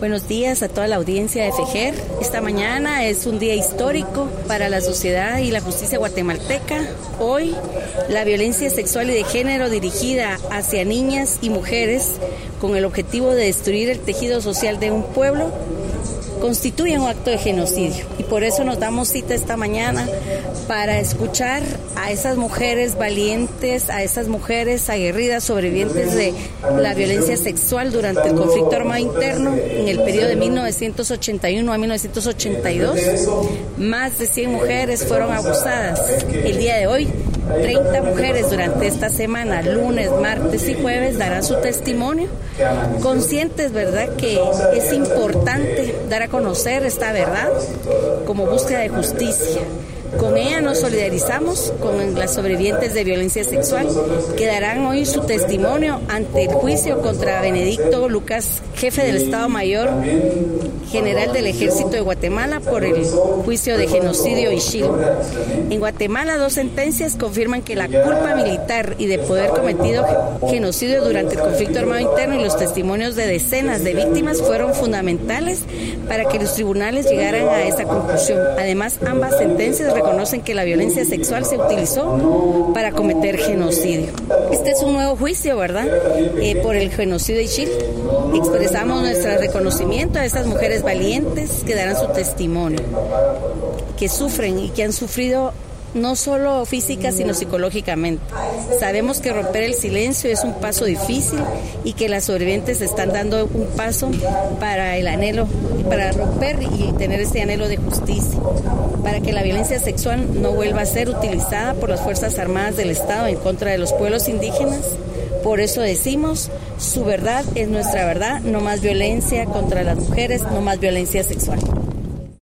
Buenos días a toda la audiencia de FEJER. Esta mañana es un día histórico para la sociedad y la justicia guatemalteca. Hoy, la violencia sexual y de género dirigida hacia niñas y mujeres con el objetivo de destruir el tejido social de un pueblo constituye un acto de genocidio. Y por eso nos damos cita esta mañana para escuchar a esas mujeres valientes, a esas mujeres aguerridas sobrevivientes de la violencia sexual durante el conflicto armado interno en el periodo de 1981 a 1982. Más de 100 mujeres fueron abusadas. El día de hoy, 30 mujeres durante esta semana, lunes, martes y jueves, darán su testimonio, conscientes, ¿verdad?, que es importante dar a conocer esta verdad como búsqueda de justicia. Con ella nos solidarizamos con las sobrevivientes de violencia sexual que darán hoy su testimonio ante el juicio contra Benedicto Lucas, jefe del Estado Mayor General del Ejército de Guatemala por el juicio de genocidio Ixchil. En Guatemala, 2 sentencias confirman que la culpa militar y de poder cometido genocidio durante el conflicto armado interno y los testimonios de decenas de víctimas fueron fundamentales para que los tribunales llegaran a esa conclusión. Además, ambas sentencias reconocen que la violencia sexual se utilizó para cometer genocidio. Este es un nuevo juicio, ¿verdad?, por el genocidio de Ixchil. Expresamos nuestro reconocimiento a estas mujeres valientes que darán su testimonio, que sufren y que han sufrido no solo física sino psicológicamente. Sabemos que romper el silencio es un paso difícil y que las sobrevivientes están dando un paso para el anhelo, para romper y tener ese anhelo de justicia, para que la violencia sexual no vuelva a ser utilizada por las Fuerzas Armadas del Estado en contra de los pueblos indígenas. Por eso decimos, su verdad es nuestra verdad, no más violencia contra las mujeres, no más violencia sexual.